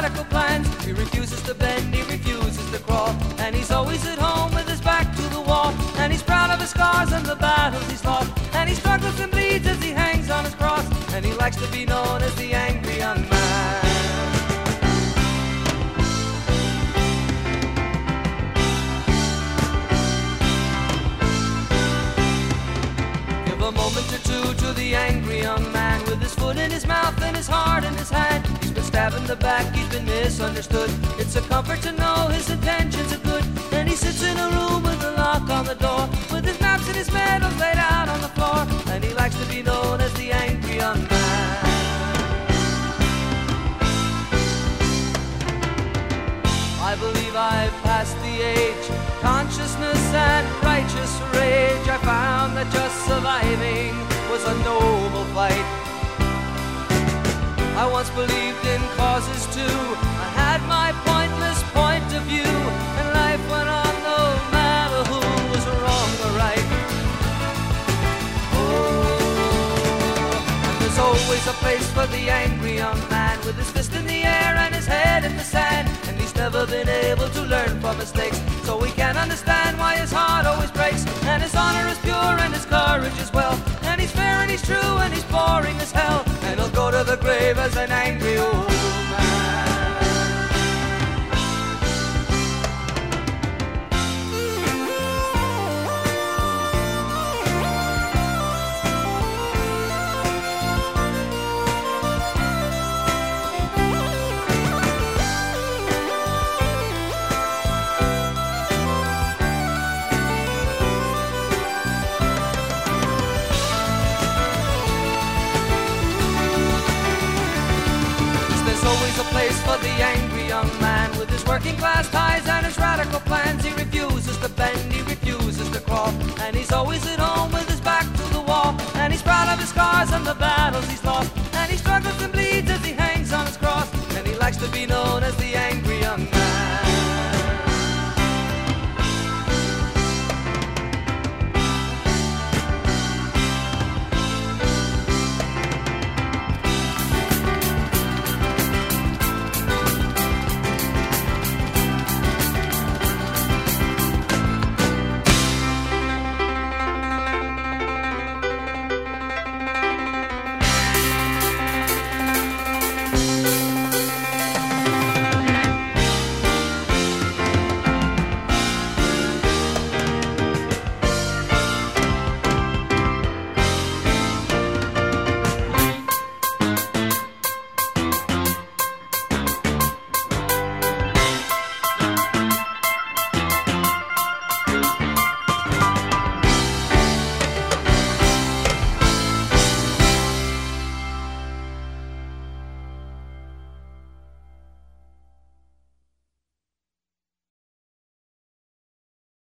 radical plans. He refuses to bend, he refuses to crawl, and he's always at home with his back to the wall. And he's proud of his scars and the battles he's lost, and he struggles and bleeds as he hangs on his cross, and he likes to be known as the angry young man. Give a moment or two to the angry young man, with his foot in his mouth and his heart in his hand. He's been stabbed in the back, he's been misunderstood. It's a comfort to know his intentions are good. And he sits in a room with a lock on the door, with his maps and his medals laid out on the floor, and he likes to be known as the angry young man. I believe I've passed the age, consciousness and righteous rage. I found that just surviving was a noble fight. I once believed in causes too. I had my pointless point of view, and life went on no matter who was wrong or right. Oh, and there's always a place for the angry young man, with his fist in the air and his head in the sand. And he's never been able to learn from mistakes, so we can't understand why his heart always breaks. And his honor is pure and his courage is well, and he's fair and he's true and he's boring as hell, and he'll go to the grave as an angry old man. Always a place for the angry young man, with his working class ties and his radical plans. He refuses to bend, he refuses to crawl, and he's always at home with his back to the wall. And he's proud of his scars and the battles he's lost, and he struggles and bleeds as he hangs on his cross, and he likes to be known